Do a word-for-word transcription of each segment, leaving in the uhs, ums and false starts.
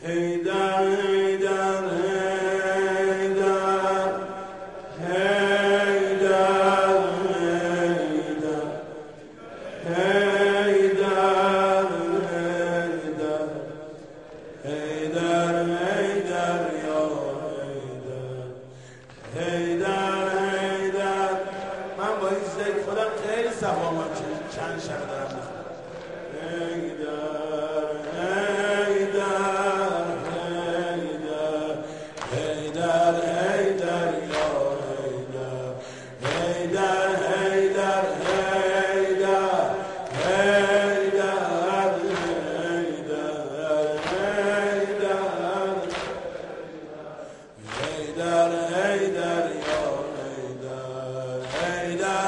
هیدر هیدر هیدر هیدر هیدر هیدر هیدر هیدر یا هیدر هیدر هیدر. من با این ذکر خودم خیلی صفا من چند شب دارم میخونم. هیدر هیدر هیدر هیدر هیدر یا هیدر هیدر هیدر هیدر هیدر هیدر هیدر یا هیدر هیدر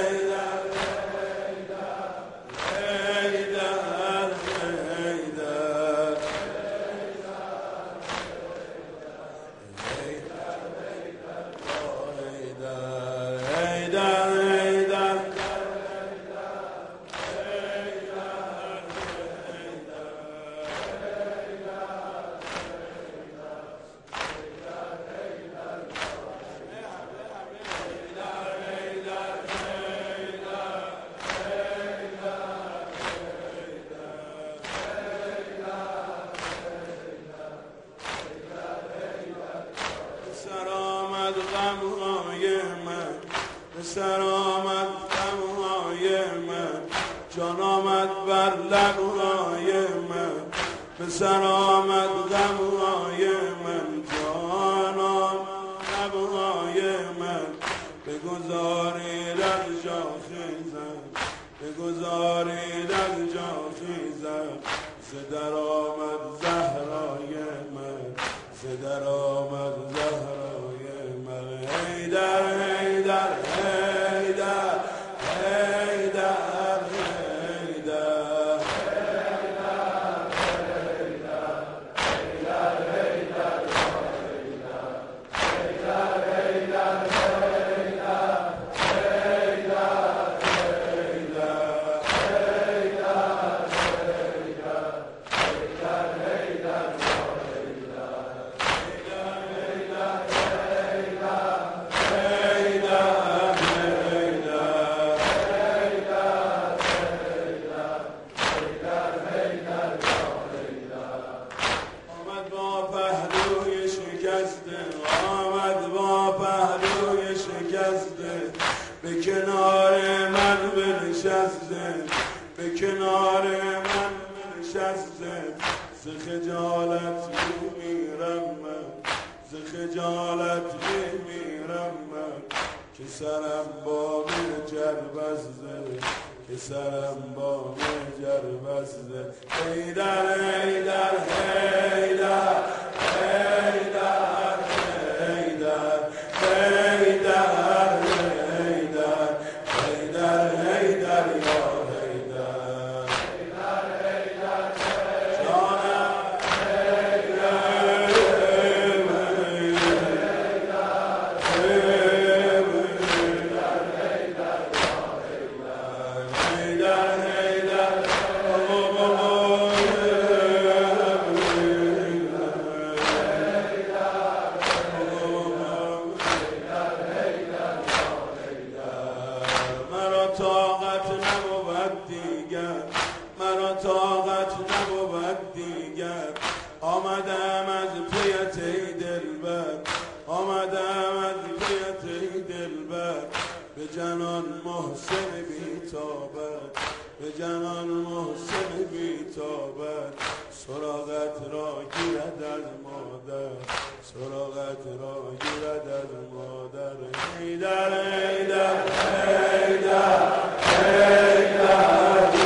سر آمد غمهای من، جان آمد بر لبهای من. به سر آمد غمهای من، جان آمد لبهای من. بگذارید از جا خیزم، بگذارید از جا خیزم. ز در آمد زهرای من، ز در آمد زهرای من. هیدر هیدر هیدر هیدر هیدر آمد با پهلوی شکسته، به کنار من بنشسته، به کنار من بنشسته. ز خجالت میمیرم من، ز خجالت میمیرم من. که سرم با مهجر بسته، که سرم با مهجر بسته. هیدر هیدر هیدر هیدر هیدر هیدر هیدر هیدر هیدر یا هیدر جانم طاقت نبود دیگر، مرا طاقت نبود دیگر. آمدم از پیت ای دلبر، آمدم از پیت ای دلبر. به جنان محسن بی تابت، به جنان محسن بی تابت. سراغت را گیرد از مادر، سراغت را گیرد از مادر. هیدر هیدر هیدر هیدر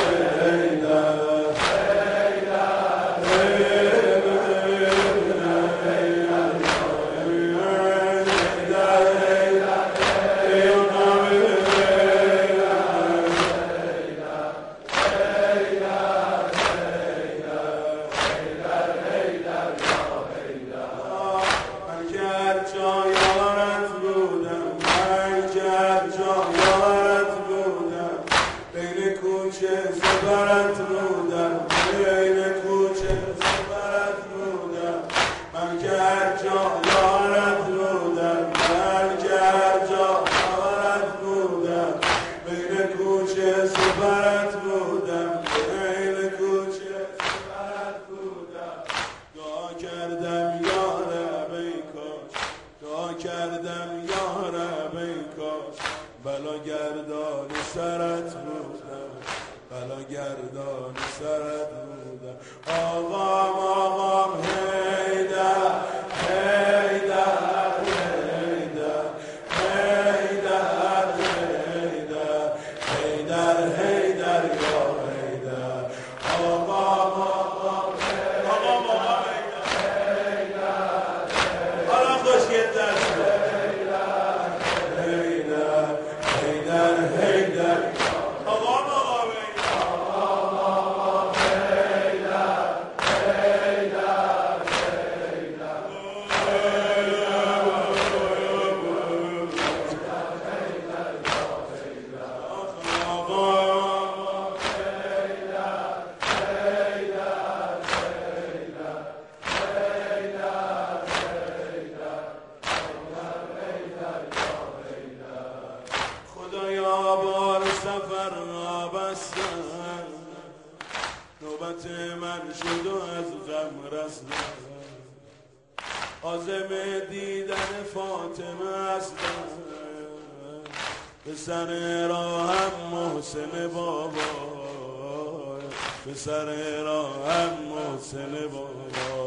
کردم یارب ای کاش بلا گردان سرت بودم، بلا گردان سرت بودم. آقام آقام حیدر حیدر حیدر حیدر حیدر حیدر حیدر یا حیدر. آقام آقام آقام آقام حیدر حالا خوشگل‌تر شد. حیدر حیدر حیدر آقام آقام خدایا بار سفر آبستن، نوبت من شد و از غم رستن. عازم دیدن فاطمه هستم، به سر راهم محسن بابا، به سر راهم محسن بابا.